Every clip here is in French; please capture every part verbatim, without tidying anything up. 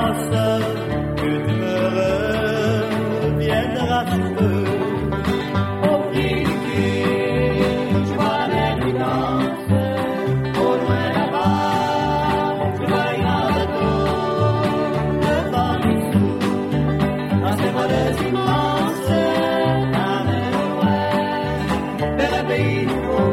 dimanche, que tu me reviendras sous peu. Au pied du quai, je vois la mer qui danse. Au loin là-bas, je vois les grands bateaux. Le vent qui souffle dans ces voiles immenses. T'amène au loin, vers un pays nouveau.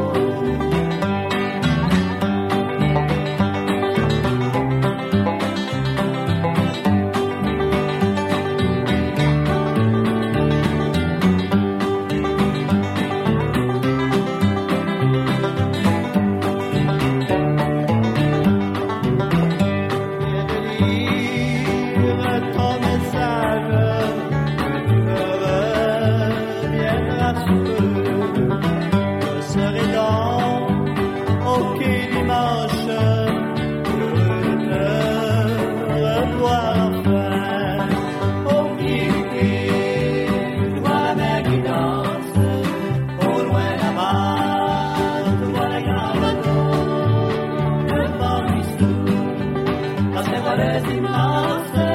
Immense